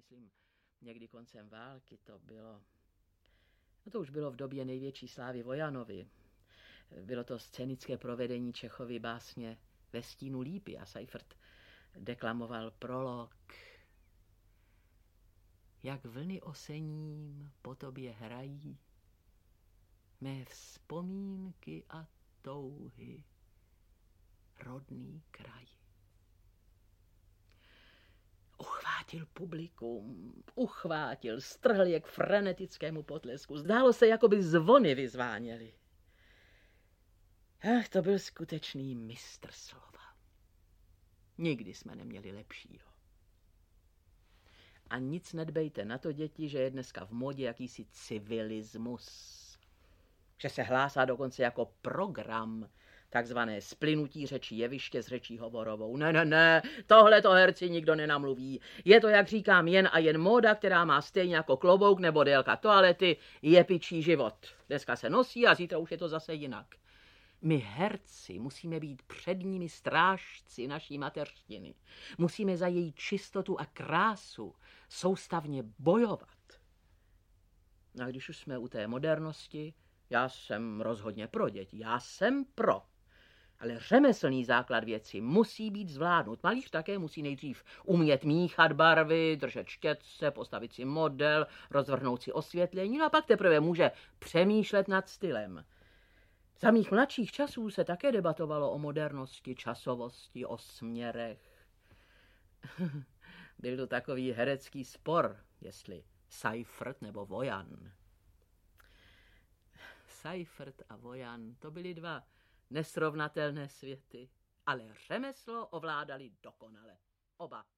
myslím, někdy koncem války, to už bylo v době největší slávy Vojanovi. Bylo to scénické provedení Čechovy básně Ve stínu lípy a Seifert deklamoval prolog. Jak vlny osením po tobě hrají mé vzpomínky a touhy, rodný kraj. Uchvátil publikum, strhl je k frenetickému potlesku. Zdálo se, jako by zvony vyzváněly. Ach, to byl skutečný mistr slova. Nikdy jsme neměli lepšího. A nic nedbejte na to, děti, že je dneska v modě jakýsi civilismus. Že se hlásá dokonce jako program takzvané splynutí řečí jeviště s řečí hovorovou. Ne, tohleto herci nikdo nenamluví. Je to, jak říkám, jen a jen móda, která má stejně jako klobouk nebo délka toalety, je pičí život. Dneska se nosí a zítra už je to zase jinak. My herci musíme být předními strážci naší mateřštiny. Musíme za její čistotu a krásu soustavně bojovat. A když už jsme u té modernosti, já jsem rozhodně pro děti, já jsem pro. Ale řemeslný základ věci musí být zvládnut. Malíř také musí nejdřív umět míchat barvy, držet štětce, postavit si model, rozvrhnout si osvětlení, no a pak teprve může přemýšlet nad stylem. Za mých mladších časů se také debatovalo o modernosti, časovosti, o směrech. Byl to takový herecký spor, jestli Seifert nebo Vojan. Seifert a Vojan, to byly dva nesrovnatelné světy, ale řemeslo ovládali dokonale. Oba.